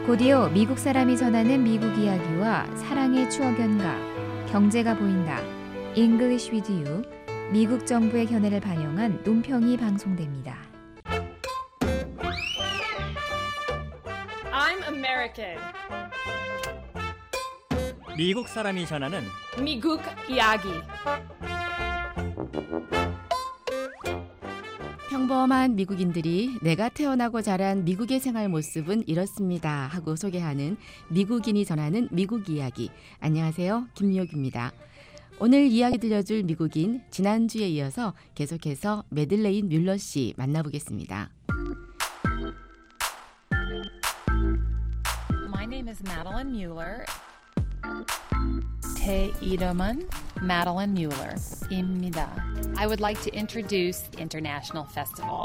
곧이어 미국 사람이 전하는 미국 이야기와 사랑의 추억 연가, 경제가 보인다, English with you, 미국 정부의 견해를 반영한 논평이 방송됩니다. I'm American. 미국 사람이 전하는 미국 이야기. 평범한 미국인들이 내가 태어나고 자란 미국의 생활 모습은 이렇습니다 하고 소개하는 미국인이 전하는 미국 이야기. 안녕하세요, 김미옥입니다. 오늘 이야기 들려줄 미국인, 지난주에 이어서 계속해서 매들레인 뮬러 씨 만나보겠습니다. My name is Madeline Mueller. 제 이름은 Madeline Mueller입니다. I would like to introduce the International Festival.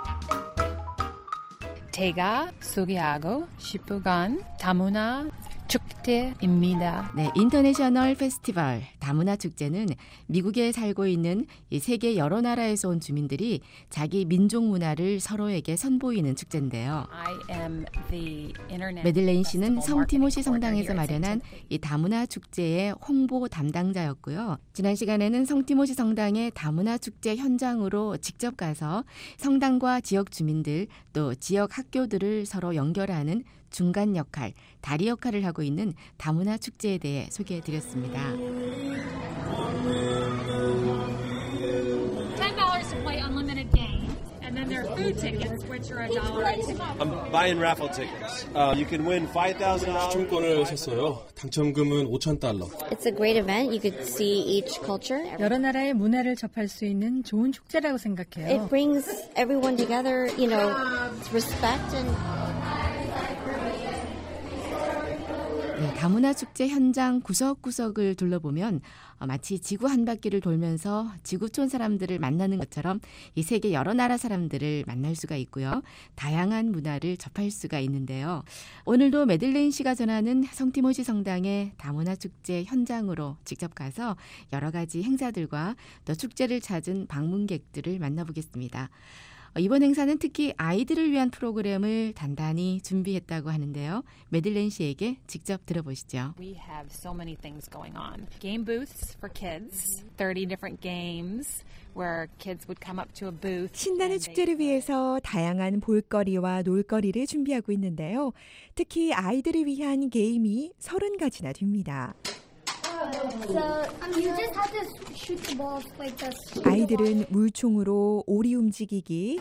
제가 소개하고 싶은 건 다문화 축제입니다. 네, 인터내셔널 페스티벌 다문화 축제는 미국에 살고 있는 이 세계 여러 나라에서 온 주민들이 자기 민족 문화를 서로에게 선보이는 축제인데요. 매들레인 씨는 성티모시 성당에서 마련한 이 다문화 축제의 홍보 담당자였고요. 지난 시간에는 성티모시 성당의 다문화 축제 현장으로 직접 가서 성당과 지역 주민들 또 지역 학교들을 서로 연결하는 중간 역할, 다리 역할을 하고 있는 다문화 축제에 대해 소개해드렸습니다. $10 to play unlimited games. And then there are food tickets, which are $1 a ticket. I'm buying raffle tickets. You can win $5,000. 추첨권을 샀어요. 당첨금은 $5,000. It's a great event. You could see each culture. 여러 나라의 문화를 접할 수 있는 좋은 축제라고 생각해요. It brings everyone together, respect and 네, 다문화 축제 현장 구석구석을 둘러보면 마치 지구 한 바퀴를 돌면서 지구촌 사람들을 만나는 것처럼 이 세계 여러 나라 사람들을 만날 수가 있고요. 다양한 문화를 접할 수가 있는데요. 오늘도 매들레인 씨가 전하는 성티모시 성당의 다문화 축제 현장으로 직접 가서 여러 가지 행사들과 또 축제를 찾은 방문객들을 만나보겠습니다. 이번 행사는 특히 아이들을 위한 프로그램을 단단히 준비했다고 하는데요. 매들레인 씨에게 직접 들어보시죠. We have so many things going on. Game booths for kids, 30 different games where kids would come up to a booth. 신나는 축제를 위해서 다양한 볼거리와 놀거리를 준비하고 있는데요. 특히 아이들을 위한 게임이 30가지나 됩니다. 아이들은 물총으로 오리 움직이기,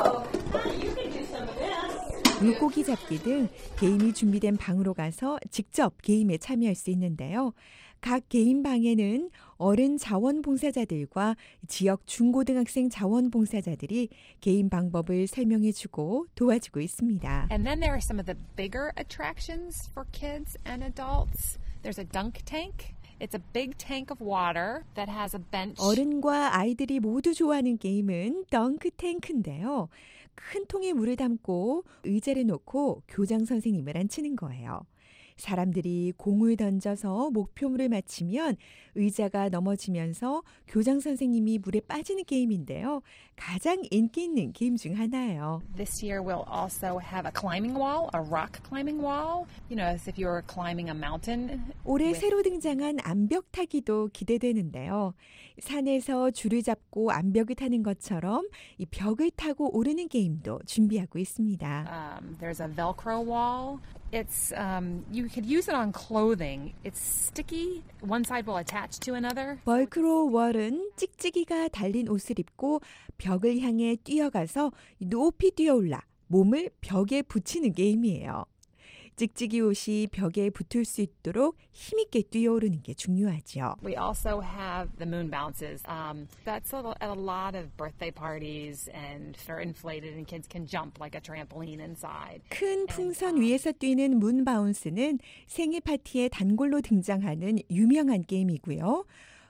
물고기 잡기 등 게임이 준비된 방으로 가서 직접 게임에 참여할 수 있는데요. 각 게임 방에는 어른 자원봉사자들과 지역 중고등학생 자원봉사자들이 게임 방법을 설명해주고 도와주고 있습니다. And then there are some of the bigger attractions for kids and adults. There's a dunk tank. It's a big tank of water that has a bench. 어른과 아이들이 모두 좋아하는 게임은 덩크 탱크인데요. 큰 통에 물을 담고 의자를 놓고 교장 선생님을 앉히는 거예요. 사람들이 공을 던져서 목표물을 맞히면 의자가 넘어지면서 교장 선생님이 물에 빠지는 게임인데요. 가장 인기 있는 게임 중 하나예요. This year we'll also have a climbing wall, a rock climbing wall. As if you were climbing a mountain. 올해 새로 등장한 암벽 타기도 기대되는데요. 산에서 줄을 잡고 암벽을 타는 것처럼 이 벽을 타고 오르는 게임도 준비하고 있습니다. There's a Velcro wall. It's you could use it on clothing. It's sticky. One side will attach to another. 벌크로 월은 찍찍이가 달린 옷을 입고 벽을 향해 뛰어가서 높이 뛰어올라 몸을 벽에 붙이는 게임이에요. 찍찍이 옷이 벽에 붙을 수 있도록 힘있게 뛰어오르는 게 중요하죠. We also have the moon bounces. That's at a lot of birthday parties and they're inflated and kids can jump like a trampoline inside. 큰 풍선 위에서 뛰는 문 바운스는 생일 파티에 단골로 등장하는 유명한 게임이고요.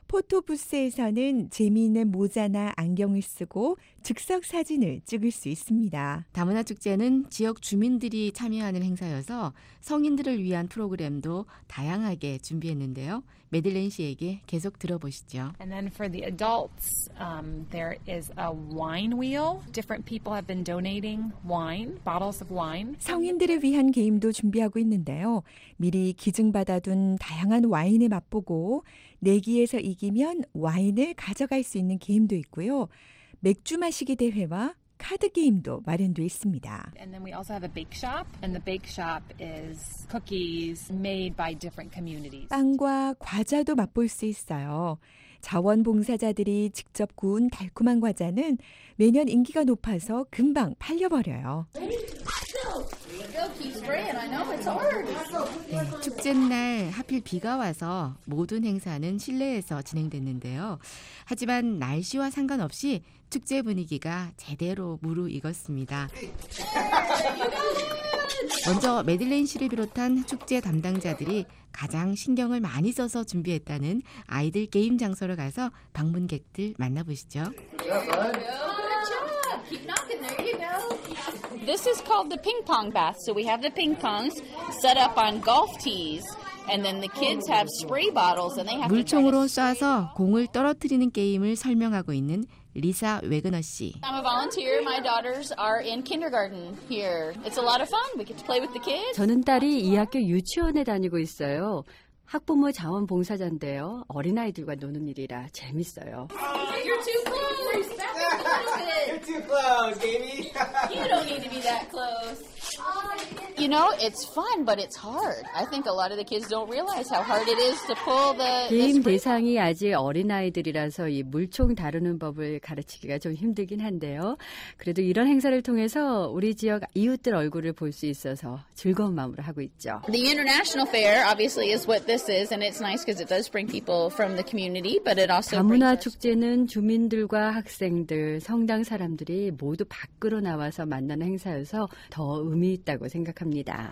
포토부스에서는 재미있는 모자나 안경을 쓰고 즉석 사진을 찍을 수 있습니다. 다문화 축제는 지역 주민들이 참여하는 행사여서 성인들을 위한 프로그램도 다양하게 준비했는데요. 메들렌 씨에게 계속 들어보시죠. And then for the adults, there is a wine wheel. Different people have been donating wine, bottles of wine. 성인들을 위한 게임도 준비하고 있는데요. 미리 기증받아둔 다양한 와인을 맛보고 내기에서 이기면 와인을 가져갈 수 있는 게임도 있고요. 맥주 마시기 대회와 카드 게임도 마련되어 있습니다. And then we also have a bake shop, and the bake shop is cookies made by different communities. 빵과 과자도 맛볼 수 있어요. 자원봉사자들이 직접 구운 달콤한 과자는 매년 인기가 높아서 금방 팔려버려요. 네, 축제날 하필 비가 와서 모든 행사는 실내에서 진행됐는데요. 하지만 날씨와 상관없이 축제 분위기가 제대로 무르익었습니다. 먼저 메들렌 씨를 비롯한 축제 담당자들이 가장 신경을 많이 써서 준비했다는 아이들 게임 장소로 가서 방문객들 만나보시죠. This is called the ping pong bath. So we have the ping pongs set up on golf tees. And then the kids have spray bottles and they have 물총으로 쏴서 공을 떨어뜨리는 게임을 설명하고 있는 리사 웨그너 씨. I'm a volunteer. My daughters are in kindergarten here. It's a lot of fun. We get to play with the kids. 저는 딸이 이 학교 유치원에 다니고 있어요. 학부모 자원봉사자인데요. 어린아이들과 노는 일이라 재밌어요. You're too close. Back up a little bit. You're too close, Amy. You don't need to be that close. You know, it's fun, but it's hard. I think a lot of the kids don't realize how hard it is to pull the... 게임 대상이 아직 어린아이들이라서 이 물총 다루는 법을 가르치기가 좀 힘들긴 한데요. 그래도 이런 행사를 통해서 우리 지역 이웃들 얼굴을 볼 수 있어서 즐거운 마음으로 하고 있죠. The International Fair obviously is what this is, and it's nice because it does bring people from the community, but it also 다문화 축제는 주민들과 학생들, 성당 사람들이 모두 밖으로 나와서 만나는 행사여서 더 의미 있다고 생각합니다.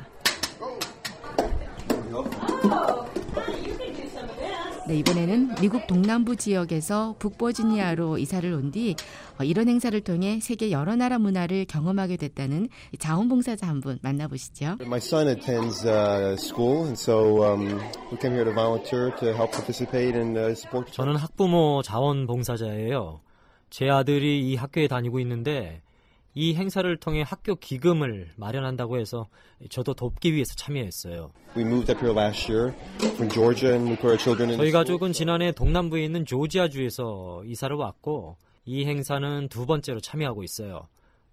네, 이번에는 미국 동남부 지역에서 북버지니아로 이사를 온 뒤 이런 행사를 통해 세계 여러 나라 문화를 경험하게 됐다는 자원봉사자 한 분 만나보시죠. My son attends school, and so we came here to volunteer to help participate and support. 저는 학부모 자원봉사자예요. 제 아들이 이 학교에 다니고 있는데 이 행사를 통해 학교 기금을 마련한다고 해서 저도 돕기 위해서 참여했어요. We moved up here last year from Georgia and we put our children in. 저희 가족은 지난해 동남부에 있는 조지아주에서 이사를 왔고 이 행사는 두 번째로 참여하고 있어요.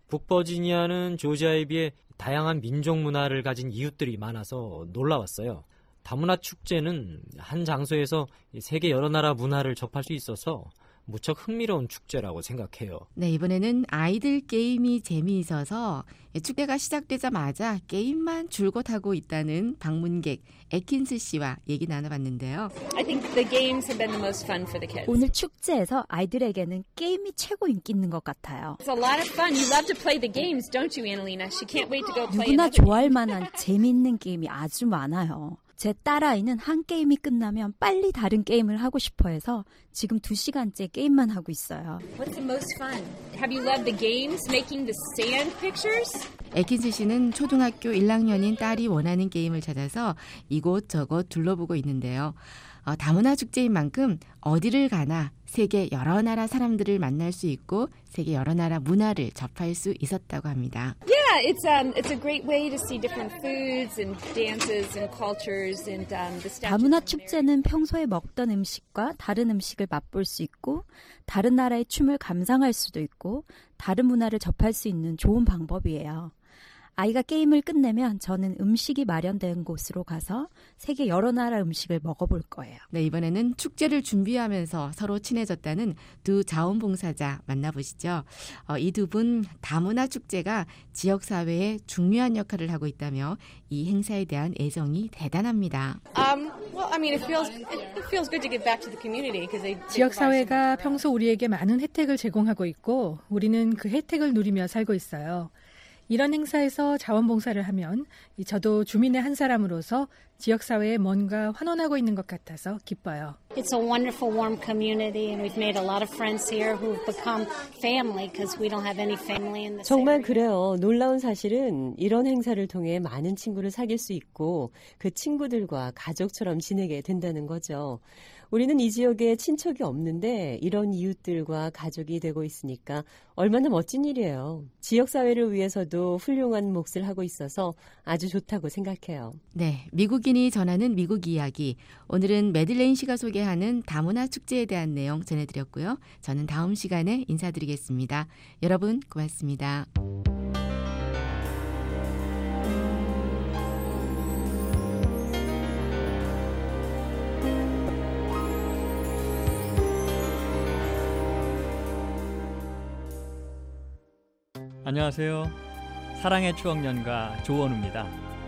북버지니아는 조지아에 비해 다양한 민족 문화를 가진 이웃들이 많아서 놀라웠어요. 다문화 축제는 한 장소에서 세계 여러 나라 문화를 접할 수 있어서 무척 흥미로운 축제라고 생각해요. 네, 이번에는 아이들 게임이 재미있어서 축제가 시작되자마자 게임만 줄곧 하고 있다는 방문객 에킨스 씨와 얘기 나눠봤는데요. I think the games have been the most fun for the kids. 오늘 축제에서 아이들에게는 게임이 최고 인기 있는 것 같아요. It's a lot of fun. You love to play the games, don't you, Annalena? She can't wait to go play. 누구나 좋아할 만한 재미있는 게임이 아주 많아요. 제 딸아이는 한 게임이 끝나면 빨리 다른 게임을 하고 싶어 해서 지금 2시간째 게임만 하고 있어요. What's the most fun? Have you loved the games, making the sand pictures? 에킨스 씨는 초등학교 1학년인 딸이 원하는 게임을 찾아서 이곳저곳 둘러보고 있는데요. 다문화 축제인 만큼 어디를 가나 세계 여러 나라 사람들을 만날 수 있고 세계 여러 나라 문화를 접할 수 있었다고 합니다. Yeah, it's a great way to see different foods and dances and cultures and the 다문화 축제는 평소에 먹던 음식과 다른 음식을 맛볼 수 있고 다른 나라의 춤을 감상할 수도 있고 다른 문화를 접할 수 있는 좋은 방법이에요. 아이가 게임을 끝내면 저는 음식이 마련된 곳으로 가서 세계 여러 나라 음식을 먹어볼 거예요. 네, 이번에는 축제를 준비하면서 서로 친해졌다는 두 자원봉사자 만나보시죠. 이 두 분 다문화 축제가 지역사회에 중요한 역할을 하고 있다며 이 행사에 대한 애정이 대단합니다. Well, I mean, it feels good to give back to the community because they. 지역사회가 평소 우리에게 많은 혜택을 제공하고 있고 우리는 그 혜택을 누리며 살고 있어요. 이런 행사에서 자원봉사를 하면 저도 주민의 한 사람으로서 지역사회에 뭔가 환원하고 있는 것 같아서 기뻐요. It's a wonderful, warm community, and we've made a lot of friends here who've become family because we don't have any family in this 정말 area. 그래요. 놀라운 사실은 이런 행사를 통해 많은 친구를 사귈 수 있고 그 친구들과 가족처럼 지내게 된다는 거죠. 우리는 이 지역에 친척이 없는데 이런 이웃들과 가족이 되고 있으니까 얼마나 멋진 일이에요. 지역사회를 위해서도 훌륭한 몫을 하고 있어서 아주 좋다고 생각해요. 네, 미국인이 전하는 미국 이야기. 오늘은 매들레인 씨가 소개하는 다문화 축제에 대한 내용 전해드렸고요. 저는 다음 시간에 인사드리겠습니다. 여러분 고맙습니다. 안녕하세요. 사랑의 추억연가 조원우입니다.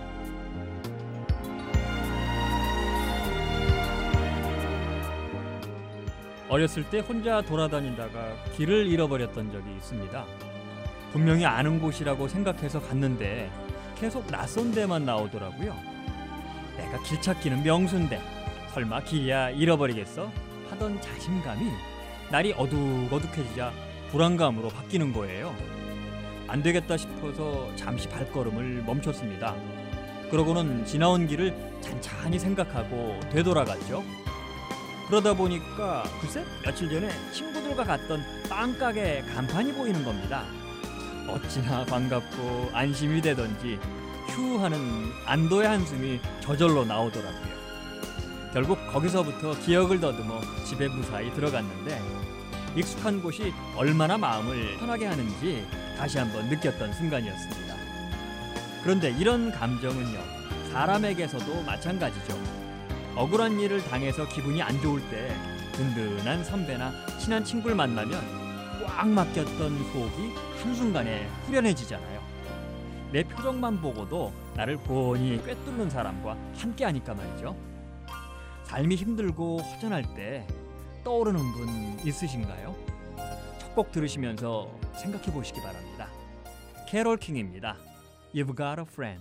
어렸을 때 혼자 돌아다니다가 길을 잃어버렸던 적이 있습니다. 분명히 아는 곳이라고 생각해서 갔는데 계속 낯선 데만 나오더라고요. 내가 길 찾기는 명수인데 설마 길이야 잃어버리겠어? 하던 자신감이 날이 어둑어둑해지자 불안감으로 바뀌는 거예요. 안 되겠다 싶어서 잠시 발걸음을 멈췄습니다. 그러고는 지나온 길을 찬찬히 생각하고 되돌아갔죠. 그러다 보니까 글쎄 며칠 전에 친구들과 갔던 빵가게 간판이 보이는 겁니다. 어찌나 반갑고 안심이 되던지 휴 하는 안도의 한숨이 저절로 나오더라고요. 결국 거기서부터 기억을 더듬어 집에 무사히 들어갔는데 익숙한 곳이 얼마나 마음을 편하게 하는지 다시 한번 느꼈던 순간이었습니다. 그런데 이런 감정은요, 사람에게서도 마찬가지죠. 억울한 일을 당해서 기분이 안 좋을 때 든든한 선배나 친한 친구를 만나면 꽉 막혔던 속이 한순간에 후련해지잖아요. 내 표정만 보고도 나를 훤히 꿰뚫는 사람과 함께하니까 말이죠. 삶이 힘들고 허전할 때 떠오르는 분 있으신가요? 첫 곡 들으시면서 생각해 보시기 바랍니다. 캐롤 킹입니다. You've got a friend.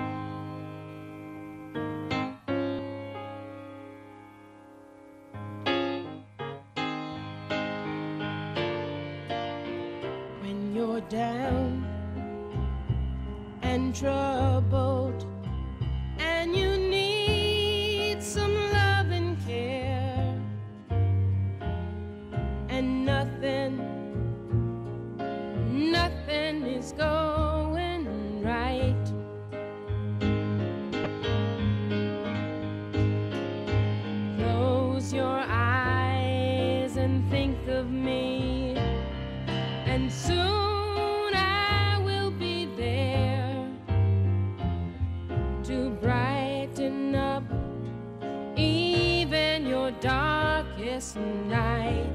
When you're down and troubled and you need some love and care and nothing is going right. Close your eyes and think of me, and soon I will be there to brighten up even your darkest night.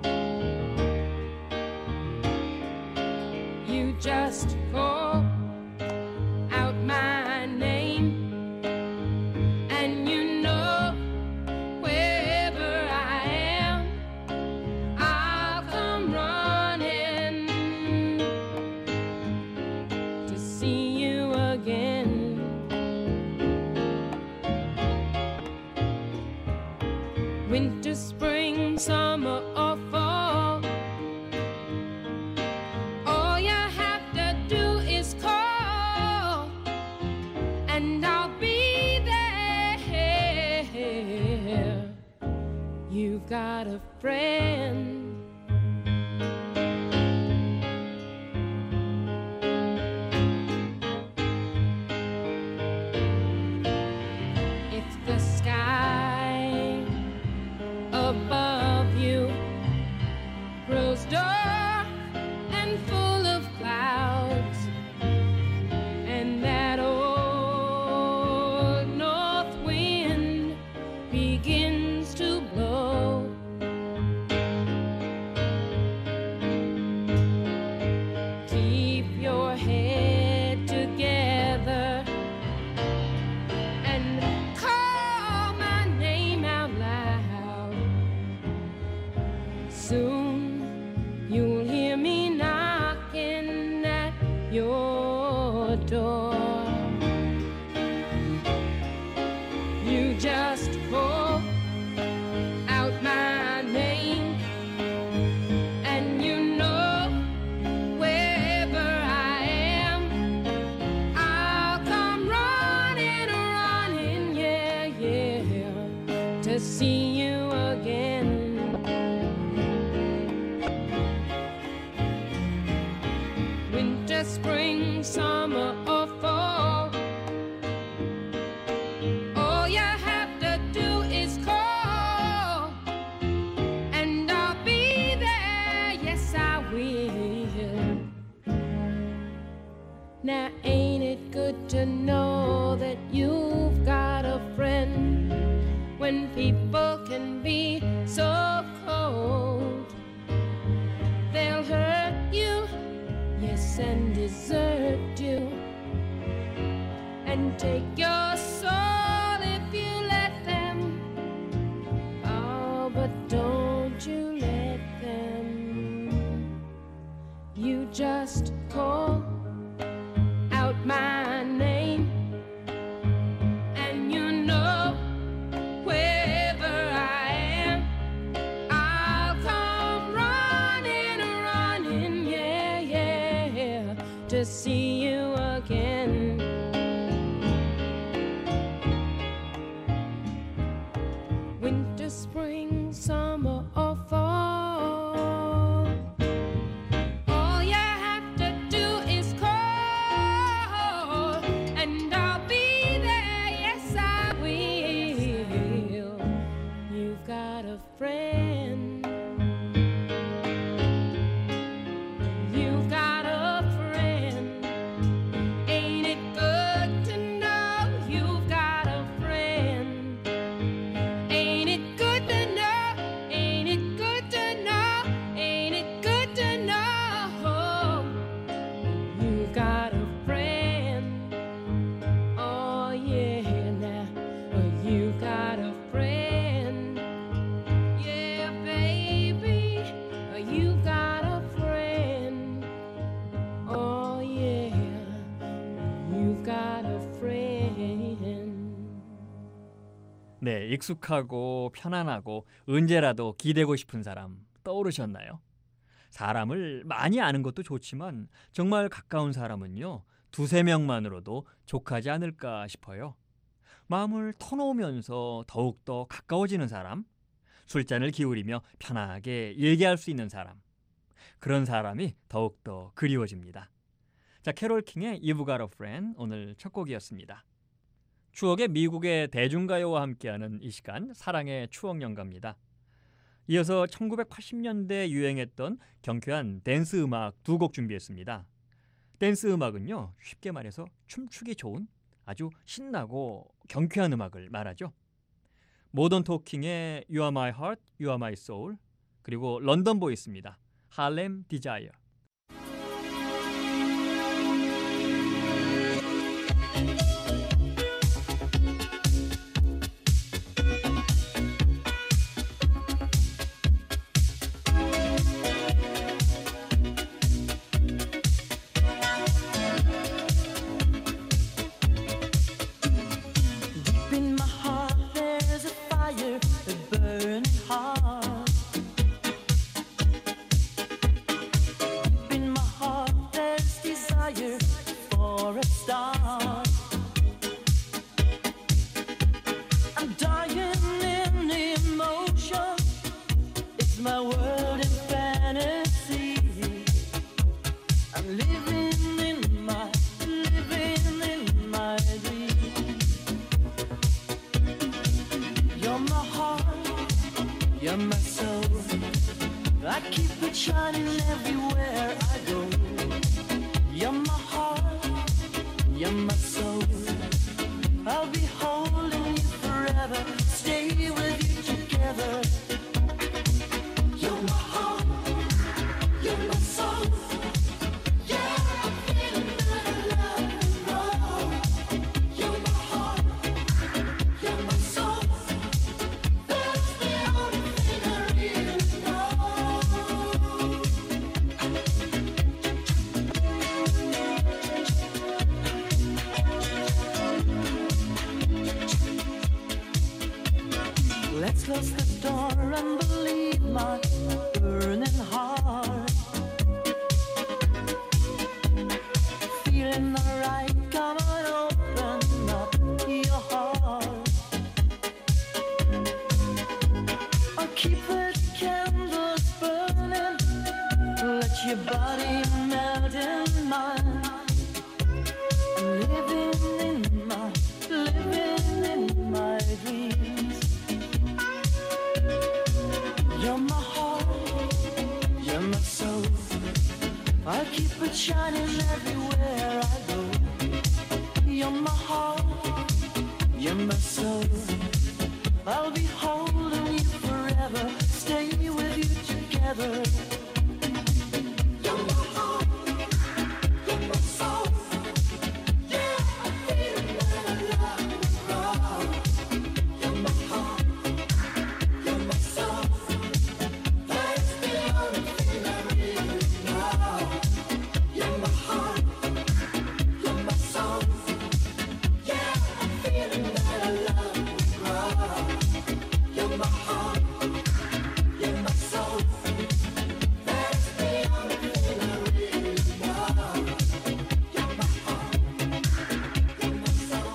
You just call out my name, and you know wherever I am, I'll come running to see you again. Winter, spring, summer, or fall, all you have to do is call, and I'll be there. You've got a friend. If the sky above you grows dark and full of clouds, and that old north wind begins to blow, to see you again. Winter, spring, summer, or fall, all you have to do is call, and I'll be there, yes I will. Now ain't it good to know that you've got a friend when people can be so cold? They'll hurt you, yes, and desert you, and take your soul if you let them. Oh, but don't you let them. You just call out my name, and you know wherever I am, I'll come running, running, yeah, yeah, to see you again. Winter, spring, summer, or fall, all you have to do is call, and I'll be there, yes I will. You've got a friend. You've got a friend. Ain't it good to know you've got a friend? Ain't it good to know? Ain't it good to know? Ain't it good to know you've got a friend? Oh yeah, now you've got a friend. Yeah, baby, you've got a friend. Oh yeah, you've got a friend. 네, 익숙하고 편안하고 언제라도 기대고 싶은 사람 떠오르셨나요? 사람을 많이 아는 것도 좋지만 정말 가까운 사람은요, 두세 명만으로도 족하지 않을까 싶어요. 마음을 터놓으면서 더욱더 가까워지는 사람, 술잔을 기울이며 편하게 얘기할 수 있는 사람, 그런 사람이 더욱더 그리워집니다. 자, 캐롤 킹의 You've Got a Friend, 오늘 첫 곡이었습니다. 추억의 미국의 대중가요와 함께하는 이 시간, 사랑의 추억연가입니다. 이어서 1980년대에 유행했던 경쾌한 댄스 음악 두 곡 준비했습니다. 댄스 음악은요, 쉽게 말해서 춤추기 좋은 아주 신나고 경쾌한 음악을 말하죠. 모던 토킹의 You Are My Heart, You Are My Soul, 그리고 런던 보이스입니다. Harlem Desire. You're my soul. I keep it shining everywhere I go. You're my heart. You're my soul. I'll be holding you forever. Stay with you together. You're my heart. You're my soul. Yeah, I'm feeling that love and roll. You're my heart. You're my soul. That's the only thing I really know. Let's close the door and believe my burning heart. Feeling alright, come on, open up your heart. you're my soul. I'll be holding you forever, stay with you together. You're my heart, you're my soul. Yeah, I feel that I love you, girl. You're my heart, you're my soul. That's the only thing I really know. You're my heart, you're my soul. Yeah, I'm feeling that I love you, girl. You're my heart, you're my soul. That's the only thing I really know. You're my heart, you're my soul.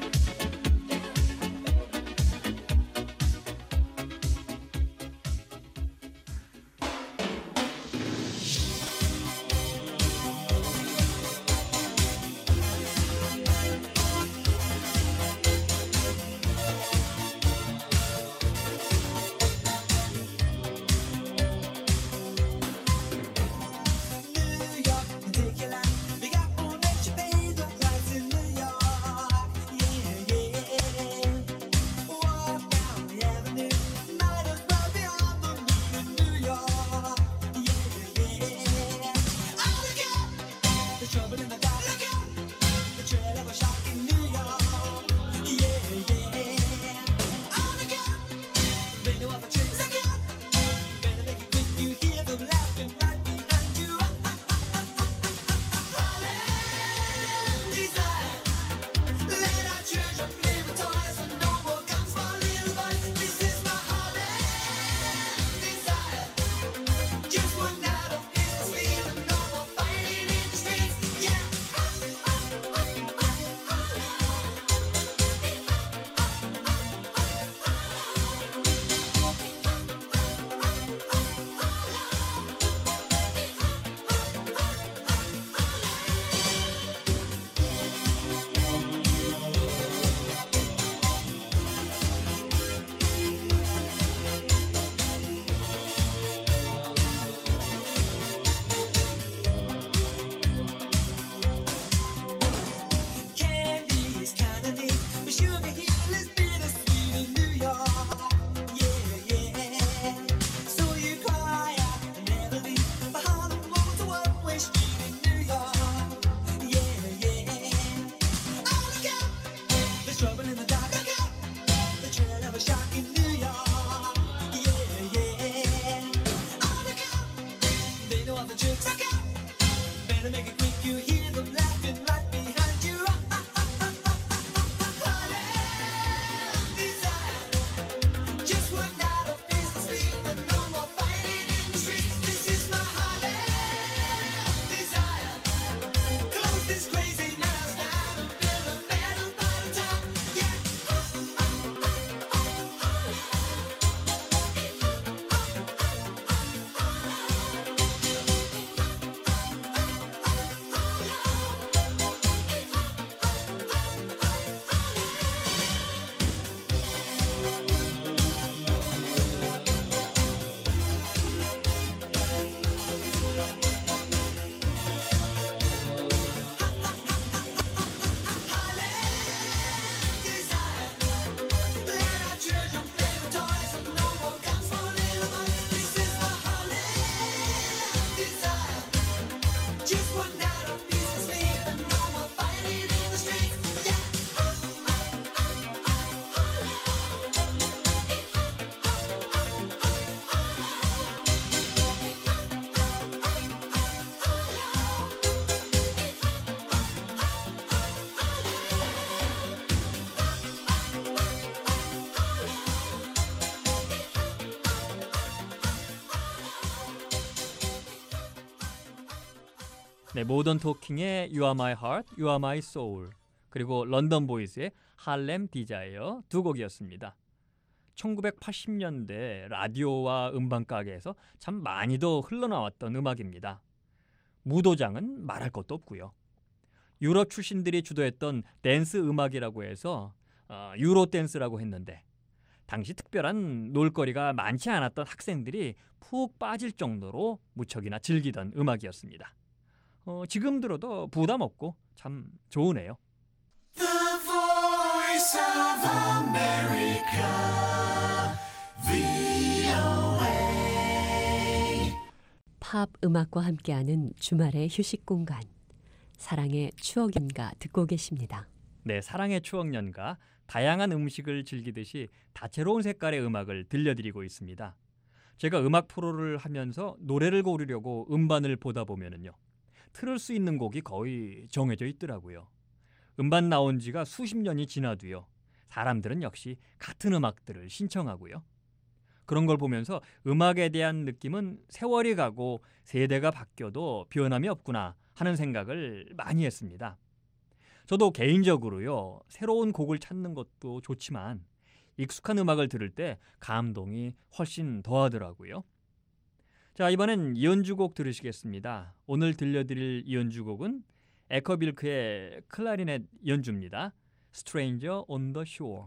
Candy's kind of neat, but sugar hill is bittersweet in New York. Yeah, yeah. So you cry out and never leave, but Harlem Road's a one-way street in New York. Yeah, yeah. Oh, look out! There's trouble in the dark. Look out! The trail of a shark in New York. Yeah, yeah. Oh, look out! They know all the tricks. Look out! Better make it quick, you hear them laughing right behind you. Just one night of peace and sleep, and no more fighting in the streets. This is my Harlem desire. Close this crazy house down and build a better part of town. Yeah. Just one night of peace and sleep, and no more fighting in the streets. Yeah. 네, 모던 토킹의 You Are My Heart, You Are My Soul, 그리고 런던 보이즈의 할렘 디자이어 두 곡이었습니다. 1980년대 라디오와 음반 가게에서 참 많이도 흘러나왔던 음악입니다. 무도장은 말할 것도 없고요. 유럽 출신들이 주도했던 댄스 음악이라고 해서 유로 댄스라고 했는데 당시 특별한 놀거리가 많지 않았던 학생들이 푹 빠질 정도로 무척이나 즐기던 음악이었습니다. 지금 들어도 부담 없고 참 좋으네요. The voice of 팝 음악과 함께하는 주말의 휴식 공간. 사랑의 추억 연가 듣고 계십니다. 네, 사랑의 추억 연가. 다양한 음식을 즐기듯이 다채로운 색깔의 음악을 들려드리고 있습니다. 제가 음악 프로를 하면서 노래를 고르려고 음반을 보다 보면은요, 틀을 수 있는 곡이 거의 정해져 있더라고요. 음반 나온 지가 수십 년이 지나도요, 사람들은 역시 같은 음악들을 신청하고요. 그런 걸 보면서 음악에 대한 느낌은 세월이 가고 세대가 바뀌어도 변함이 없구나 하는 생각을 많이 했습니다. 저도 개인적으로요, 새로운 곡을 찾는 것도 좋지만 익숙한 음악을 들을 때 감동이 훨씬 더하더라고요. 자, 이번엔 이연주곡 들으시겠습니다. 오늘 들려드릴 이연주곡은 에커빌크의 클라리넷 연주입니다. Stranger on the Shore.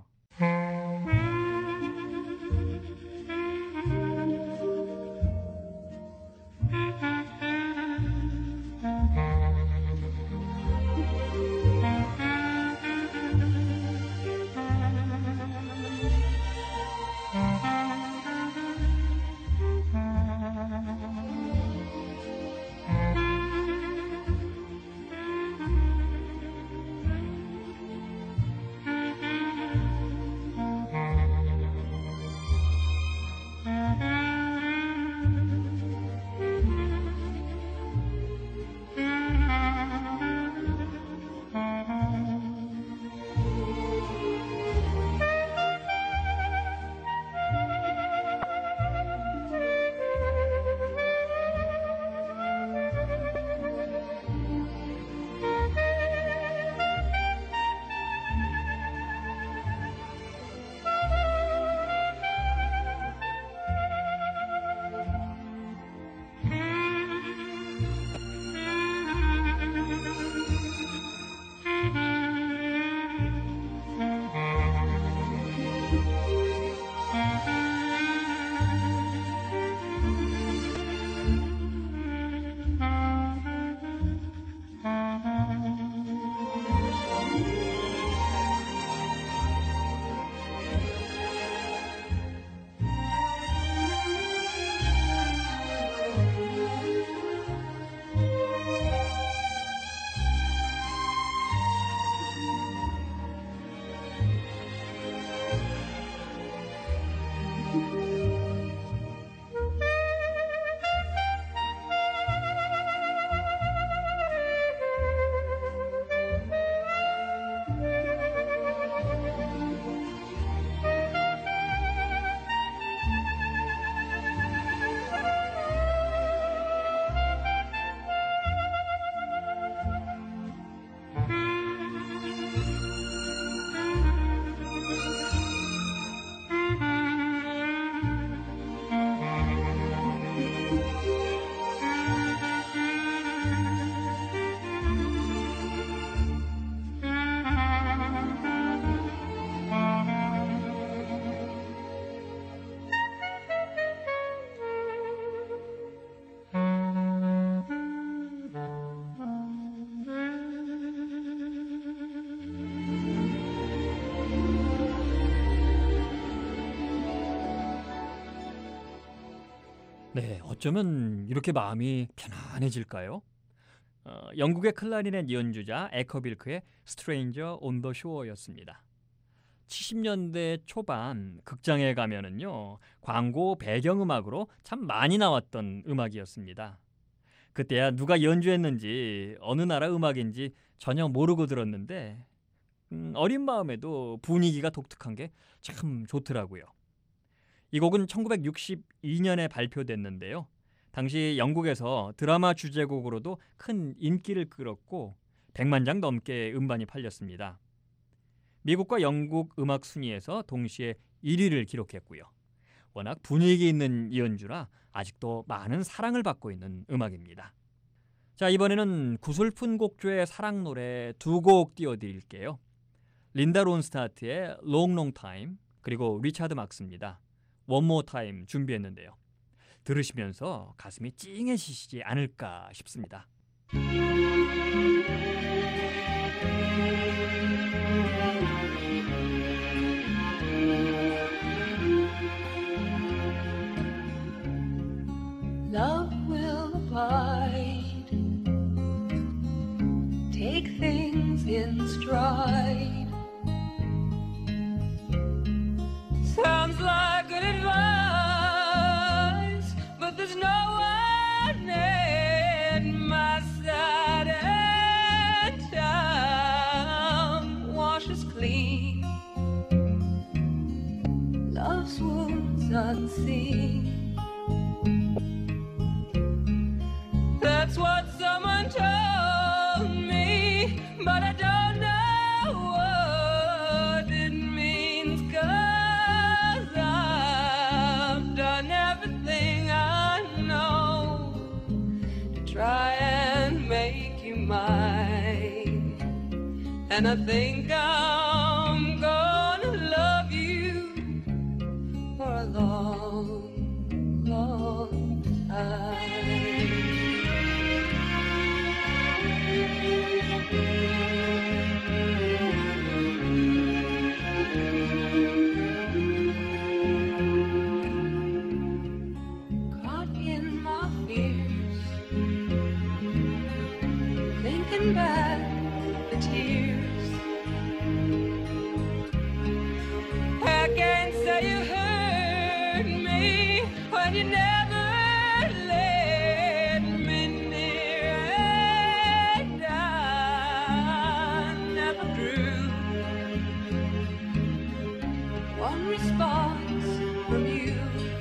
네, 어쩌면 이렇게 마음이 편안해질까요? 영국의 클라리넷 연주자 에커빌크의 Stranger on the Shore였습니다. 70년대 초반 극장에 가면은요, 광고 배경음악으로 참 많이 나왔던 음악이었습니다. 그때야 누가 연주했는지 어느 나라 음악인지 전혀 모르고 들었는데 어린 마음에도 분위기가 독특한 게 참 좋더라고요. 이 곡은 1962년에 발표됐는데요. 당시 영국에서 드라마 주제곡으로도 큰 인기를 끌었고 100만 장 넘게 음반이 팔렸습니다. 미국과 영국 음악 순위에서 동시에 1위를 기록했고요. 워낙 분위기 있는 이연주라 아직도 많은 사랑을 받고 있는 음악입니다. 자, 이번에는 구슬픈 곡조의 사랑 노래 두 곡 띄워드릴게요. 린다 론스타트의 Long Long Time, 그리고 리차드 막스입니다. One More Time 준비했는데요. 들으시면서 가슴이 찡해지시지 않을까 싶습니다. Love will is clean, love's wounds unseen. That's what someone told me, but I don't know what it means, 'cause I've done everything I know to try and make you mine, and I think I'm gonna love you for a long, long time. Caught in my fears, thinking back the tears. I can't say you hurt me when you never let me near, and I never drew one response from you.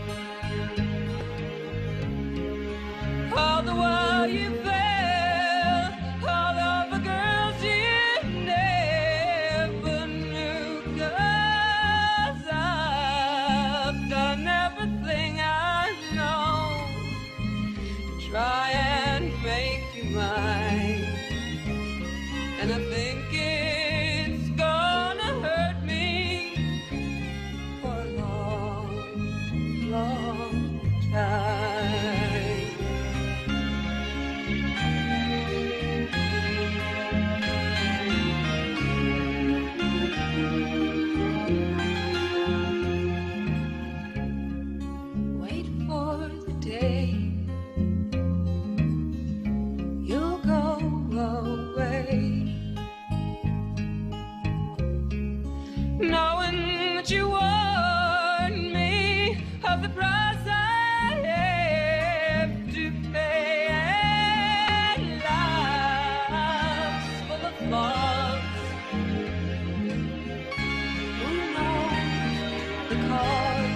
All the while you fell all over girls you never knew, 'cause I've done everything I know to try and make you mine, and I think it's gonna hurt me for a long, long time. Wait for the day you'll go away, knowing that you warned me of the price I have to pay, and life's full of flaws. Who knows the cause?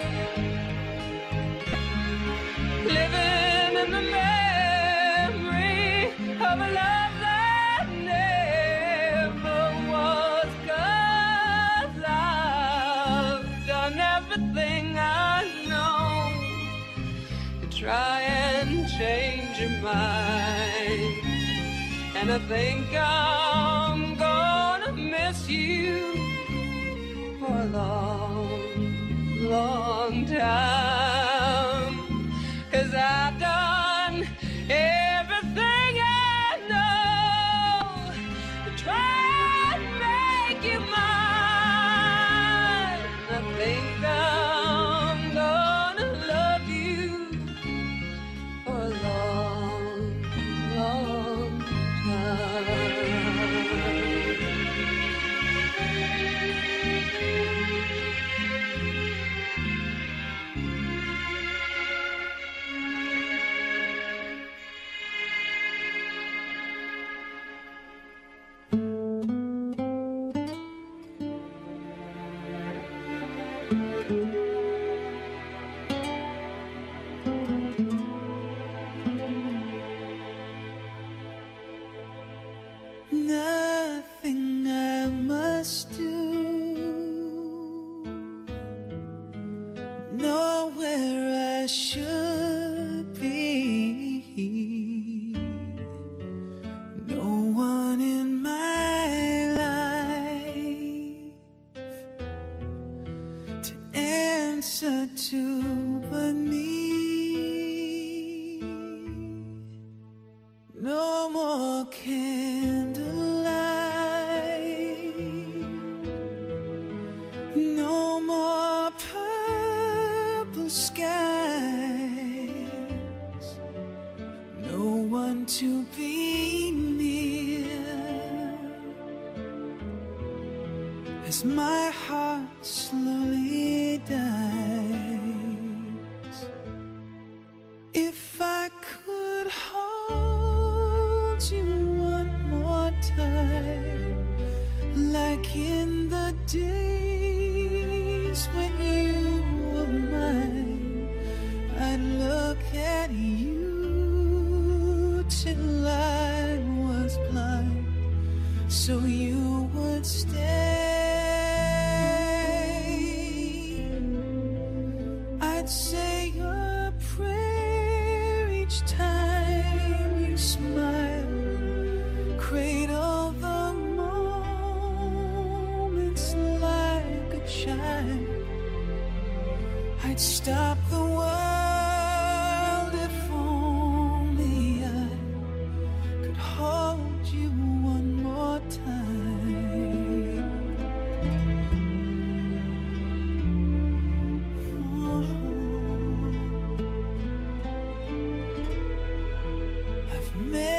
Living in the memory of a love that never was, 'cause I've done everything I know to try and change your mind, and I think I'm gonna miss you for a long, long time, 'cause I've done everything I know to try and make you mine. I think I'm gonna love you for a long, long time. Nothing I must do, know where I should be. No one in my life to answer to but me. No more candlelight, no more purple skies, no one to be near, as my heart slowly dies. If I could hold you one more time, like in the days when you were mine, I'd look at you till I was blind, so you would stay. I'd say a prayer each time you smile, cradle the moments like a child. I'd stop the world if only I could hold you one more time. I've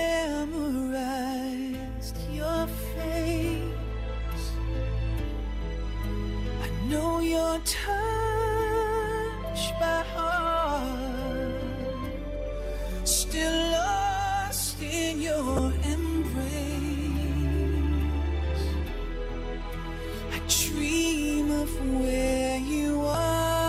memorized your face. I know your touch by heart. Still lost in your embrace. I dream of where you are.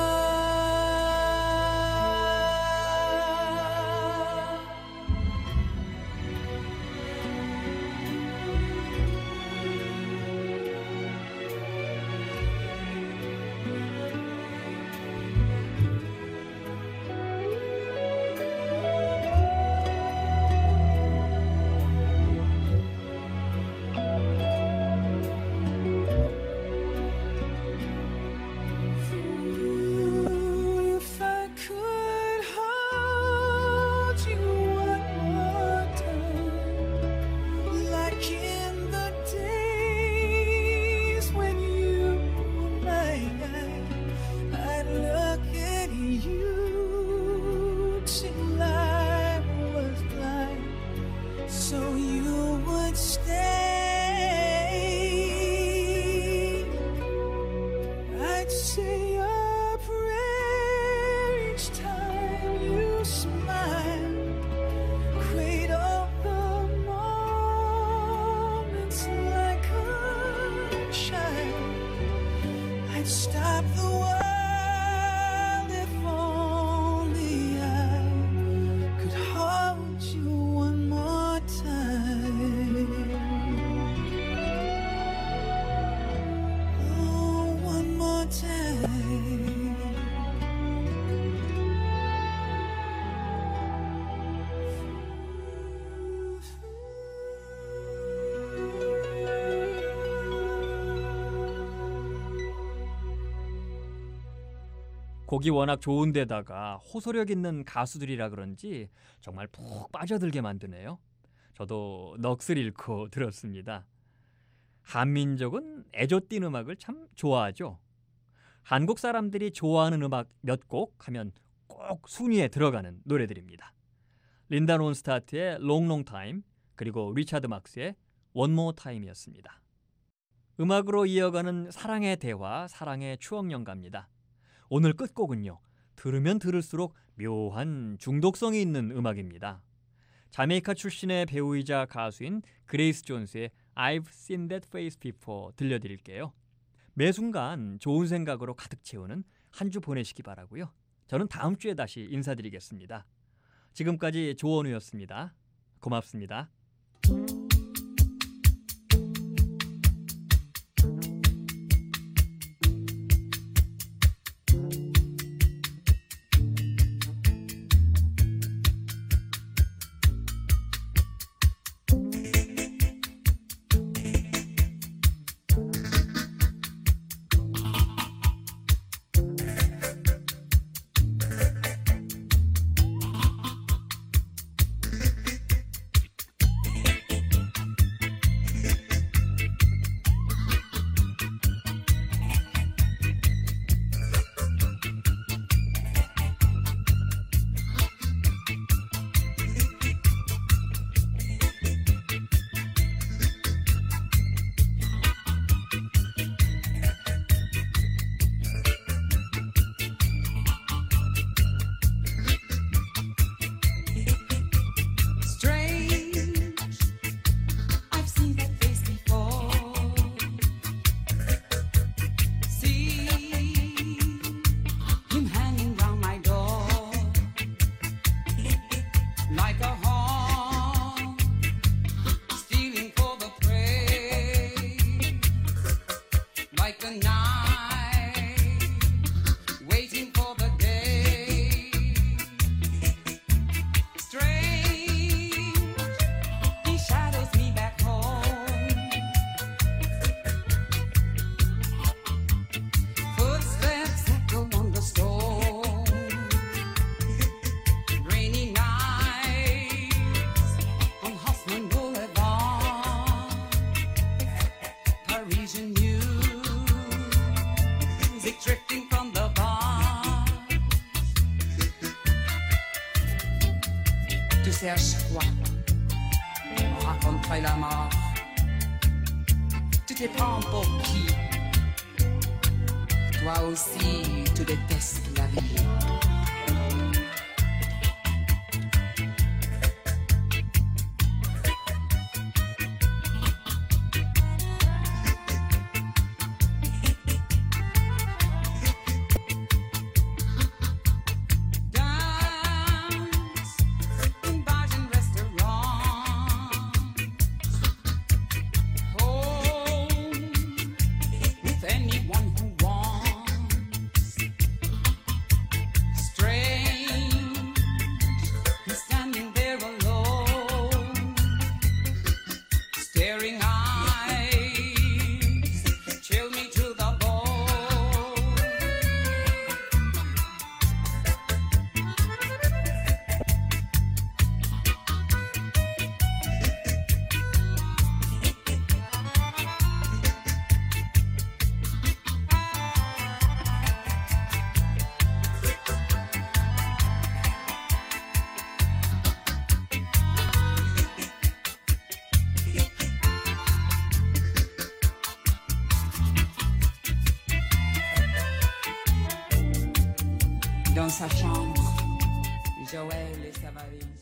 If I could hold you one more time, like in the days when you were mine, I'd look at you till I was blind, so you would stay. I'd say a prayer each time you smile, cradle the moments like a child. I'd stop the world if only I could hold you one more time. Oh, one more time. 곡이 워낙 좋은데다가 호소력 있는 가수들이라 그런지 정말 푹 빠져들게 만드네요. 저도 넋을 잃고 들었습니다. 한민족은 애조띤 음악을 참 좋아하죠. 한국 사람들이 좋아하는 음악 몇 곡 하면 꼭 순위에 들어가는 노래들입니다. 린다 론스타트의 Long Long Time, 그리고 리차드 막스의 One More Time이었습니다. 음악으로 이어가는 사랑의 대화, 사랑의 추억 연가입니다. 오늘 끝곡은요, 들으면 들을수록 묘한 중독성이 있는 음악입니다. 자메이카 출신의 배우이자 가수인 그레이스 존스의 I've seen that face before 들려드릴게요. 매 순간 좋은 생각으로 가득 채우는 한 주 보내시기 바라고요. 저는 다음 주에 다시 인사드리겠습니다. 지금까지 조원우였습니다. 고맙습니다. like a night, waiting for the day. Strange, he shadows me back home. Footsteps echo on the stone. Rainy nights on Haussmann Boulevard. Parisian music drifting from the bar. Tu cherches quoi? On raconterait la mort. Tu te prends pour qui? Toi aussi, tu détestes la vie. Dans sa chambre, Joël et sa valise.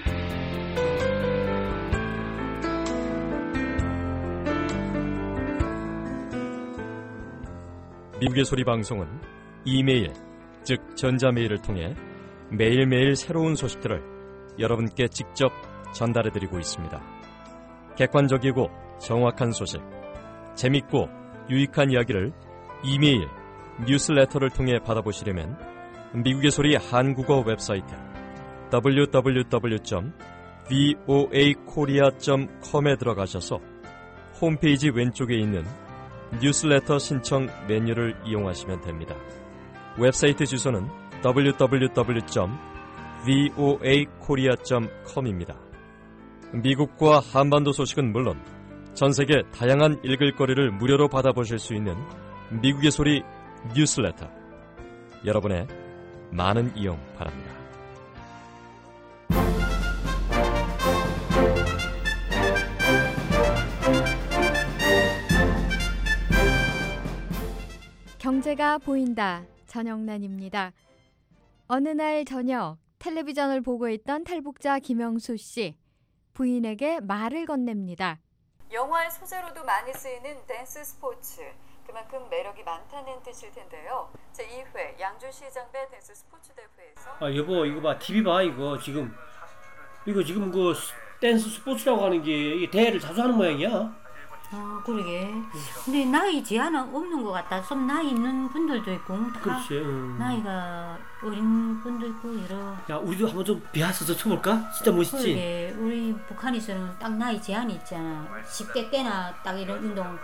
미국의 소리 방송은 이메일, 즉 전자메일을 통해 매일매일 새로운 소식들을 여러분께 직접 전달해드리고 있습니다. 객관적이고 정확한 소식, 재밌고 유익한 이야기를 이메일, 뉴스레터를 통해 받아보시려면 미국의 소리 한국어 웹사이트 www.voakorea.com에 들어가셔서 홈페이지 왼쪽에 있는 뉴스레터 신청 메뉴를 이용하시면 됩니다. 웹사이트 주소는 www.voakorea.com입니다. 미국과 한반도 소식은 물론 전 세계 다양한 읽을거리를 무료로 받아보실 수 있는 미국의 소리 뉴스레터, 여러분의 많은 이용 바랍니다. 경제가 보인다. 전영란입니다. 어느 날 저녁 텔레비전을 보고 있던 탈북자 김영수 씨. 부인에게 말을 건넵니다. 영화의 소재로도 많이 쓰이는 댄스 스포츠. 그만큼 매력이 많다는 뜻일 텐데요. 제2회 양주시장배 댄스 스포츠 대회에서 여보 이거 봐, TV 봐. 이거 지금 그 댄스 스포츠라고 하는 게 이게 대회를 자주 하는 모양이야. 그러게. 근데 나이 제한은 없는 것 같다. 좀 나이 있는 분들도 있고 다 그렇지. 나이가 어린 분도 있고 여러. 야, 우리도 한번 좀 비하해서 쳐볼까? 진짜 멋있지? 그러게. 우리 북한에서는 딱 나이 제한이 있잖아. 10대 때나 딱 이런 운동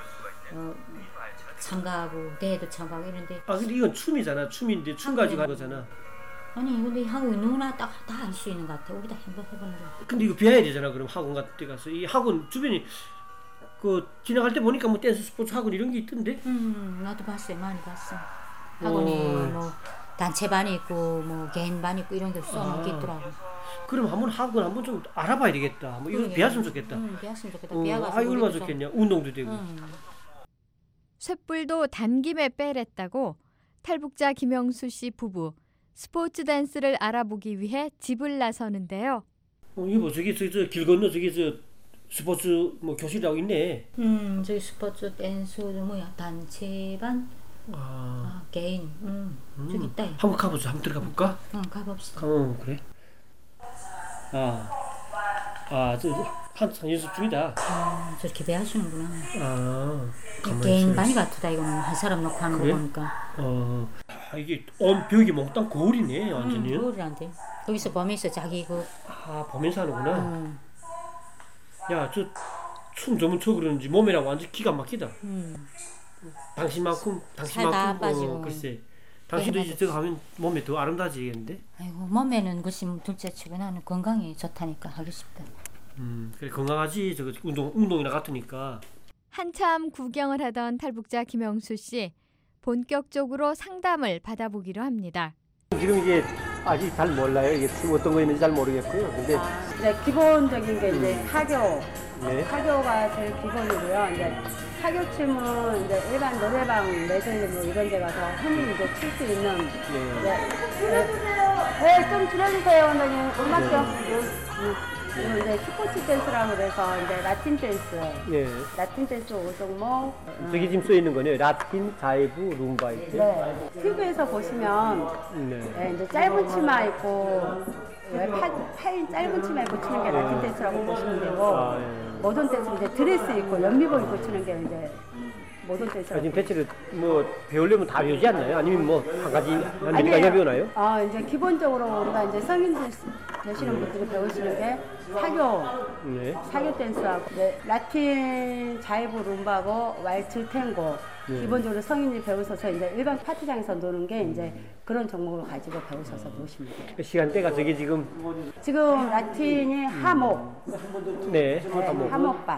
참가하고 대회도 참가하고 이런데. 근데 이건 춤이잖아. 춤인데 춤 가지고 하는 거잖아. 아니 근데 한국 누구나 딱 다 할 수 있는 것 같아. 우리도 한번 해보는 거. 근데 이거 비해야 되잖아. 그럼 학원 같은 데 가서 이 학원 주변이 지나갈 때 보니까 뭐 댄스 스포츠 학원 이런 게 있던데. 나도 봤어요. 많이 봤어. 학원이 뭐 단체반이 있고 뭐 개인반이 있고 이런 게 써놓은 게 있더라고. 그럼 학원 한번 좀 알아봐야 되겠다. 뭐 이거 비했으면 좋겠다. 비했으면 좋겠다. 비해가지고 얼마나 좋겠냐. 운동도 되고. 쇳불도 단김에 빼랬다고 탈북자 김영수 씨 부부 스포츠 댄스를 알아보기 위해 집을 나서는데요. 이거 저기 길 건너 저기 스포츠 뭐 교실이라고 있네. 저기 스포츠 댄스 뭐야 단체반, 개인, 저기 있다. 한번 가보자. 한번 들어가 볼까? 가봅시다. 그래. 저 한창 연습 중이다. 저렇게 배하시는구나. 가만히 개인반이 같다 이거는 한 사람 놓고 하는 그래? 거 보니까. 이게 온 벽이 몽땅 거울이네 완전히. 거울이란데. 거기서 보면서 자기 그. 보면서 하는구나. 야, 저 춤 저문쳐 그러는지 몸이랑 완전 기가 막히다. 당신만큼 다 빠지고. 글쎄. 당신도 이제 저거 하면 몸에 더 아름다워지겠는데? 아이고 몸에는 것이 둘째치고 나는 건강이 좋다니까 하고 싶다. 그래 건강하지. 저거 운동이나 같으니까. 한참 구경을 하던 탈북자 김영수 씨, 본격적으로 상담을 받아보기로 합니다. 지금 이게 아직 잘 몰라요. 이게 어떤 거 있는지 잘 모르겠고요. 근데 네, 기본적인 게 이제 사교. 네. 사교가 제일 기본이고요. 이제 사교춤은 이제 일반 노래방 매들 뭐 이런 데 가서 흔히 이제 출 수 있는. 네, 좀 줄여주세요, 원장님. 고맙죠. 그리고 이제 스포츠 댄스라고 그래서 이제 라틴 댄스. 예. 라틴 댄스 5종목. 저기 지금 써 있는 거네요. 라틴, 자이브, 룸바 이렇게. 네. TV에서 보시면 네, 이제 짧은 치마 입고 팔 짧은 치마 입고 추는 게 라틴 댄스라고 보시면 되고 모던 댄스는 이제 드레스 입고 연미복 입고 추는 게 이제 모던 댄스라고. 지금 대체로 뭐 배우려면 다 배우지 않나요? 아니면 뭐 한 가지 한 몇 가지 배우나요? 이제 기본적으로 우리가 이제 성인들 되시는 분들이 배우시는 게 사교 댄스하고 라틴 자이브 룸바고 왈츠 탱고 기본적으로 성인이 배우셔서 이제 일반 파티장에서 노는 게 이제 그런 종목을 가지고 배우셔서 노시면 돼요. 시간대가 저기 지금 라틴이 하목. 네, 하목반.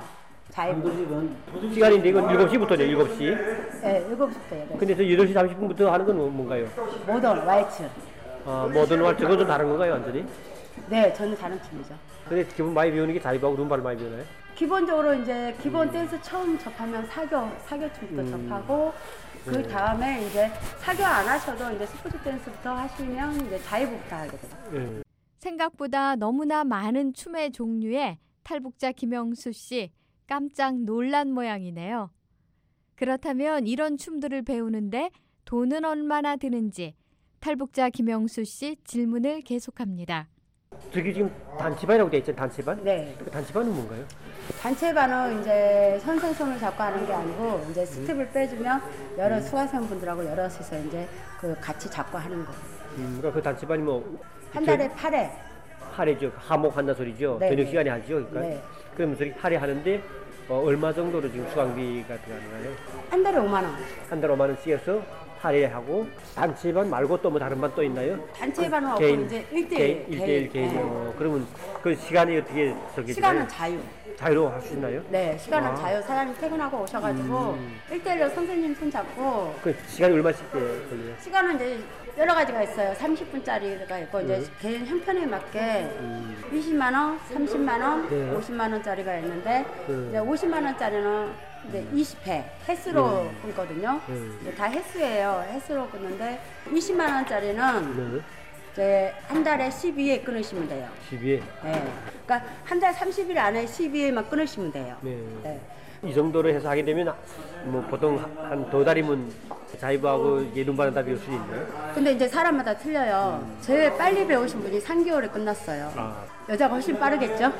시간인데 이건 7시부터죠, 7시. 네, 7시부터 8시. 근데 저 8시 30분부터 하는 건 뭔가요? 모던 왈츠. 모던 왈츠, 그건 좀 다른 건가요, 완전히? 네, 전혀 다른 춤이죠. 근데 기본 많이 배우는 게 자이브하고 룸바를 많이 배우나요? 기본적으로 이제 기본 댄스 처음 접하면 사교춤부터 접하고 그 다음에 이제 사교 안 하셔도 이제 스포츠 댄스부터 하시면 이제 자이브부터 하게 돼요. 생각보다 너무나 많은 춤의 종류에 탈북자 김영수 씨 깜짝 놀란 모양이네요. 그렇다면 이런 춤들을 배우는데 돈은 얼마나 드는지 탈북자 김영수 씨 질문을 계속합니다. 저기 지금 단체반이라고 돼 있죠, 단체반? 네. 그 단체반은 뭔가요? 단체반은 이제 선생 손을 잡고 하는 게 아니고 이제 스텝을 빼주면 여러 수강생분들하고 여럿이서 이제 그 같이 잡고 하는 거예요. 그러니까 그 단체반이 뭐 한 달에 8회. 8회죠. 하목 한다 소리죠. 네, 저녁 네. 시간에 하죠. 그러니까. 네. 그러면 저기 8회 하는데 얼마 정도로 지금 수강비가 들어가나요? 한 달에 5만 원. 한 달 5만 원씩 해서 8회 하고 단체반 말고 또 뭐 다른 반 또 있나요? 단체반은 없고 이제 1대1. 1대1 개인. 네. 그러면 그 시간이 어떻게 저기 시간은 자유. 자유로 할 수 있나요? 네, 시간은 자유. 사장님 퇴근하고 오셔가지고 1대1로 선생님 손 잡고. 그 시간이 얼마씩 걸려요? 시간은 이제 여러 가지가 있어요. 30분짜리가 있고 이제 개인 형편에 맞게 20만 원, 30만 원, 50만 원짜리가 있는데 이제 50만 원짜리는 이제 20회 횟수로 끊거든요. 이제 다 횟수예요. 횟수로 끊는데 20만 원짜리는 이제 한 달에 12회 끊으시면 돼요. 12회? 네. 그러니까 한 달 30일 안에 12회만 끊으시면 돼요. 네. 이 정도로 해서 하게 되면 뭐 보통 한 2달이면 자이브하고 룸바는 다 배울 수 있나요? 근데 이제 사람마다 틀려요. 제일 빨리 배우신 분이 3개월에 끝났어요. 여자가 훨씬 빠르겠죠?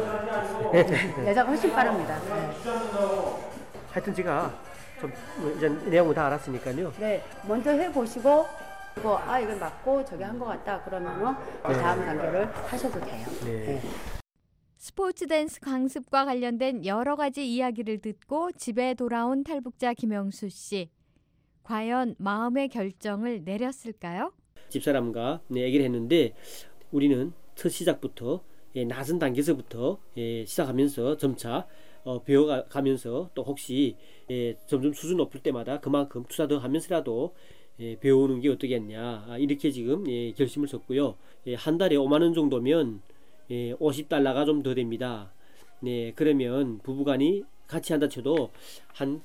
여자가 훨씬 빠릅니다. 하여튼 제가 좀 이제 내용은 다 알았으니까요. 네, 먼저 해보시고 이건 맞고 저게 한 것 같다 그러면은 다음 단계를 하셔도 돼요. 네. 스포츠 댄스 강습과 관련된 여러 가지 이야기를 듣고 집에 돌아온 탈북자 김영수 씨. 과연 마음의 결정을 내렸을까요? 집사람과 얘기를 했는데 우리는 첫 시작부터 낮은 단계에서부터 시작하면서 점차 배워가면서 또 혹시 점점 수준 높을 때마다 그만큼 투자 더 하면서라도 배우는 게 어떻겠냐 이렇게 지금 결심을 썼고요. 한 달에 5만 원 정도면 50달러가 좀 더 됩니다. 네, 그러면 부부간이 같이 한다 쳐도 한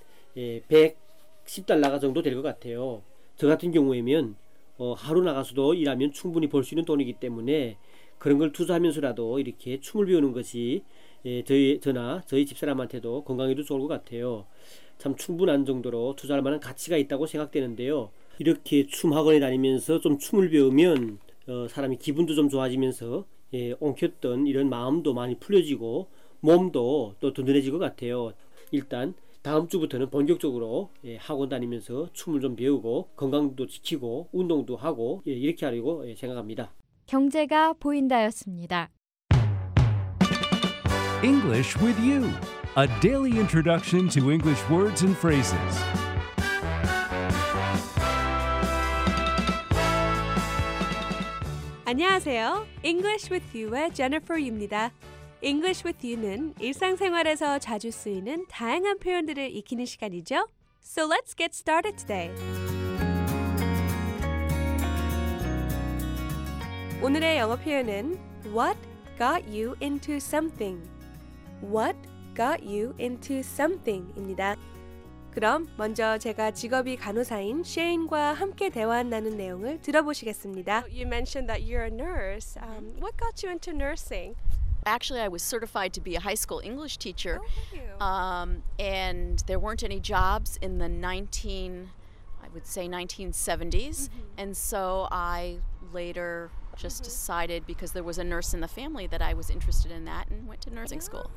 110달러가 정도 될 것 같아요. 저 같은 경우에면 하루 나가서도 일하면 충분히 벌 수 있는 돈이기 때문에 그런 걸 투자하면서라도 이렇게 춤을 배우는 것이 저나 저희 집사람한테도 건강에도 좋을 것 같아요. 참 충분한 정도로 투자할 만한 가치가 있다고 생각되는데요. 이렇게 춤 학원에 다니면서 좀 춤을 배우면 사람이 기분도 좀 좋아지면서 엉켰던 이런 마음도 많이 풀려지고 몸도 또 든든해질 것 같아요. 일단 다음 주부터는 본격적으로 학원 다니면서 춤을 좀 배우고 건강도 지키고 운동도 하고 이렇게 하려고 생각합니다. 경제가 보인다였습니다. English with you, a daily introduction to English words and phrases. 안녕하세요. English with You의 Jennifer Yu입니다. English with You는 일상생활에서 자주 쓰이는 다양한 표현들을 익히는 시간이죠. So let's get started today. 오늘의 영어 표현은 What got you into something? What got you into something?입니다. 그럼 먼저 제가 직업이 간호사인 셰인과 함께 대화 나눈 내용을 들어보시겠습니다. You mentioned that you're a nurse. What got you into nursing? Actually, I was certified to be a high school English teacher, and there weren't any jobs in the 1970s, and so I later just decided, because there was a nurse in the family, that I was interested in that and went to nursing school.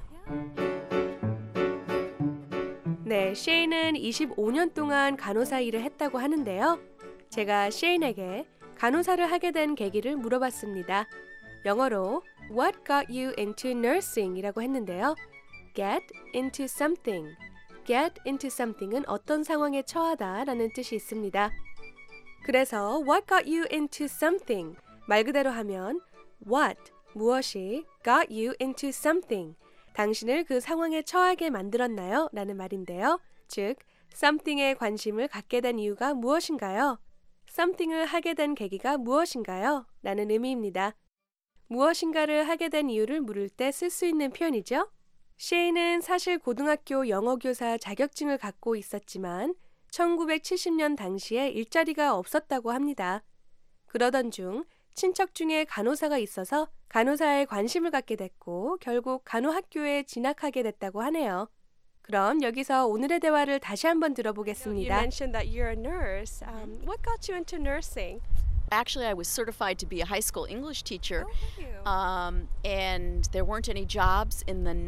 네, 셰인은 25년 동안 간호사 일을 했다고 하는데요. 제가 셰인에게 간호사를 하게 된 계기를 물어봤습니다. 영어로 What got you into nursing? 이라고 했는데요. Get into something. Get into something은 어떤 상황에 처하다 라는 뜻이 있습니다. 그래서 What got you into something? 말 그대로 하면 What, 무엇이 got you into something? 당신을 그 상황에 처하게 만들었나요? 라는 말인데요. 즉, something에 관심을 갖게 된 이유가 무엇인가요? something을 하게 된 계기가 무엇인가요? 라는 의미입니다. 무엇인가를 하게 된 이유를 물을 때 쓸 수 있는 표현이죠. 셰인은 사실 고등학교 영어교사 자격증을 갖고 있었지만 1970년 당시에 일자리가 없었다고 합니다. 그러던 중 친척 중에 간호사가 있어서 간호사에 관심을 갖게 됐고 결국 간호학교에 진학하게 됐다고 하네요. 그럼 여기서 오늘의 대화를 다시 한번 들어보겠습니다. You mentioned that you're a nurse. What got you into nursing? Actually, I was certified to be a high school English teacher, and there weren't any jobs in the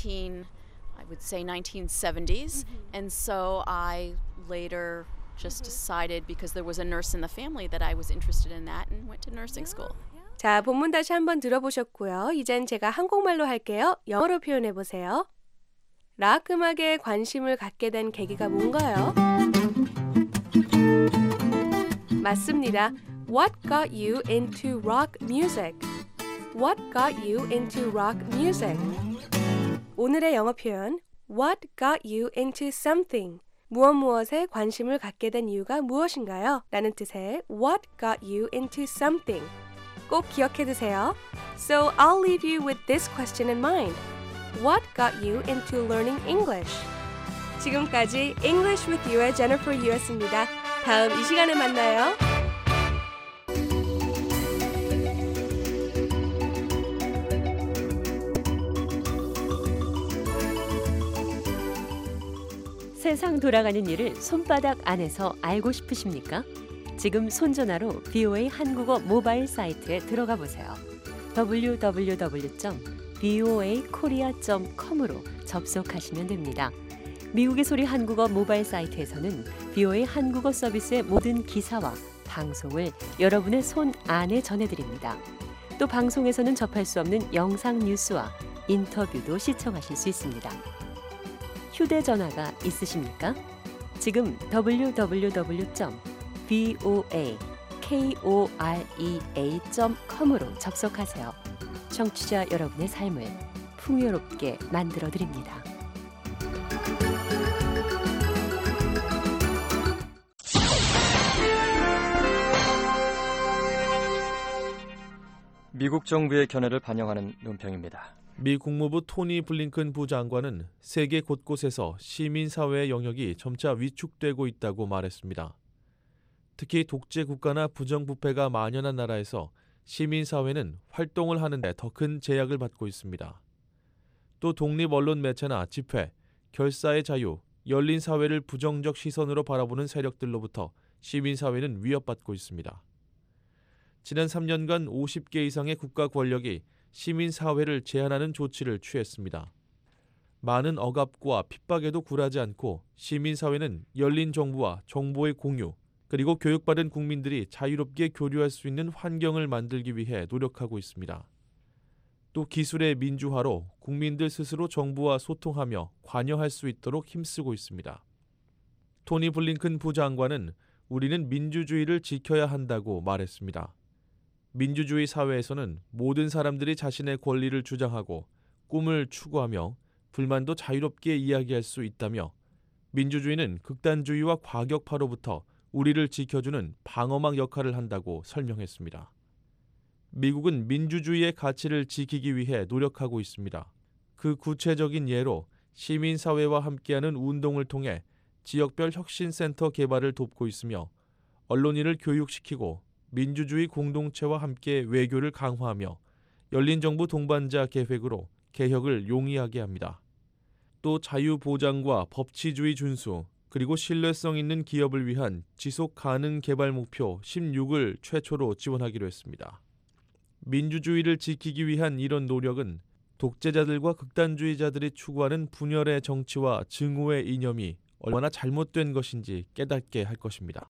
1970s, and so I later just decided, because there was a nurse in the family, that I was interested in that and went to nursing school. 자, 본문 다시 한번 들어보셨고요. 이젠 제가 한국말로 할게요. 영어로 표현해 보세요. 락 음악에 관심을 갖게 된 계기가 뭔가요? 맞습니다. What got you into rock music? What got you into rock music? 오늘의 영어 표현 What got you into something? 무엇에 관심을 갖게 된 이유가 무엇인가요? 라는 뜻의 What got you into something? 꼭 기억해 두세요. So I'll leave you with this question in mind. What got you into learning English? 지금까지 English with You의 Jennifer Yu였습니다. 다음 이 시간에 만나요. 세상 돌아가는 일을 손바닥 안에서 알고 싶으십니까? 지금 손전화로 VOA 한국어 모바일 사이트에 들어가 보세요. www.voakorea.com으로 접속하시면 됩니다. 미국의 소리 한국어 모바일 사이트에서는 VOA 한국어 서비스의 모든 기사와 방송을 여러분의 손 안에 전해드립니다. 또 방송에서는 접할 수 없는 영상 뉴스와 인터뷰도 시청하실 수 있습니다. 휴대전화가 있으십니까? 지금 www.voakorea.com으로 접속하세요. 청취자 여러분의 삶을 풍요롭게 만들어드립니다. 미국 정부의 견해를 반영하는 논평입니다. 미 국무부 토니 블링컨 부장관은 세계 곳곳에서 시민사회의 영역이 점차 위축되고 있다고 말했습니다. 특히 독재 국가나 부정부패가 만연한 나라에서 시민사회는 활동을 하는데 더 큰 제약을 받고 있습니다. 또 독립 언론 매체나 집회, 결사의 자유, 열린 사회를 부정적 시선으로 바라보는 세력들로부터 시민사회는 위협받고 있습니다. 지난 3년간 50개 이상의 국가 권력이 시민사회를 제한하는 조치를 취했습니다. 많은 억압과 핍박에도 굴하지 않고 시민사회는 열린 정부와 정보의 공유, 그리고 교육받은 국민들이 자유롭게 교류할 수 있는 환경을 만들기 위해 노력하고 있습니다. 또 기술의 민주화로 국민들 스스로 정부와 소통하며 관여할 수 있도록 힘쓰고 있습니다. 토니 블링컨 부장관은 우리는 민주주의를 지켜야 한다고 말했습니다. 민주주의 사회에서는 모든 사람들이 자신의 권리를 주장하고 꿈을 추구하며 불만도 자유롭게 이야기할 수 있다며 민주주의는 극단주의와 과격파로부터 우리를 지켜주는 방어막 역할을 한다고 설명했습니다. 미국은 민주주의의 가치를 지키기 위해 노력하고 있습니다. 그 구체적인 예로 시민사회와 함께하는 운동을 통해 지역별 혁신센터 개발을 돕고 있으며 언론인을 교육시키고 민주주의 공동체와 함께 외교를 강화하며 열린 정부 동반자 계획으로 개혁을 용이하게 합니다. 또 자유보장과 법치주의 준수, 그리고 신뢰성 있는 기업을 위한 지속 가능 개발 목표 16을 최초로 지원하기로 했습니다. 민주주의를 지키기 위한 이런 노력은 독재자들과 극단주의자들이 추구하는 분열의 정치와 증오의 이념이 얼마나 잘못된 것인지 깨닫게 할 것입니다.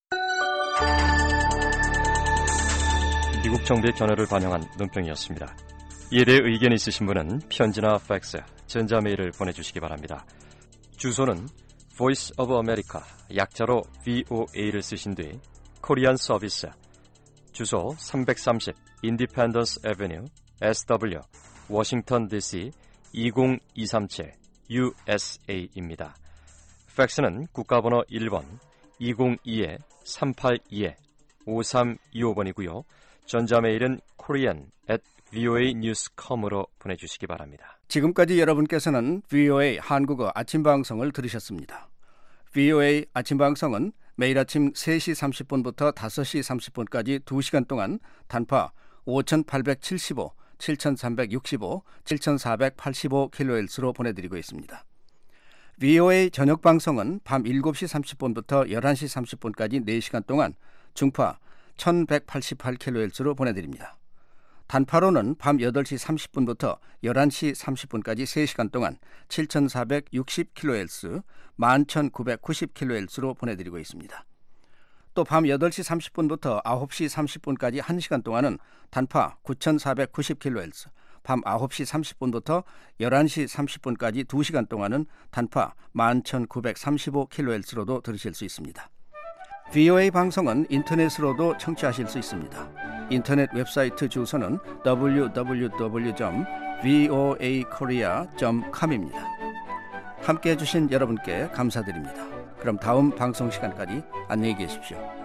미국 정부의 견해를 반영한 논평이었습니다. 이에 대해 의견 있으신 분은 편지나 팩스, 전자메일을 보내주시기 바랍니다. 주소는 Voice of America, 약자로 VOA를 쓰신 뒤 코리안 서비스, 주소 330 Independence Avenue, SW, 워싱턴 DC 20237 USA입니다. 팩스는 국가번호 1번 202-382-5325번이고요. 전자메일은 korean@voanews.com으로 보내주시기 바랍니다. 지금까지 여러분께서는 VOA 한국어 아침방송을 들으셨습니다. VOA 아침방송은 매일 아침 3시 30분부터 5시 30분까지 2시간 동안 단파 5875, 7365, 7485kHz로 보내드리고 있습니다. VOA 저녁방송은 밤 7시 30분부터 11시 30분까지 4시간 동안 중파 1188kHz로 보내드립니다. 단파로는 밤 8시 30분부터 11시 30분까지 3시간 동안 7460kHz, 11990kHz로 보내드리고 있습니다. 또 밤 8시 30분부터 9시 30분까지 1시간 동안은 단파 9490kHz, 밤 9시 30분부터 11시 30분까지 2시간 동안은 단파 11935kHz로도 들으실 수 있습니다. VOA 방송은 인터넷으로도 청취하실 수 있습니다. 인터넷 웹사이트 주소는 www.voakorea.com입니다. 함께해 주신 여러분께 감사드립니다. 그럼 다음 방송 시간까지 안녕히 계십시오.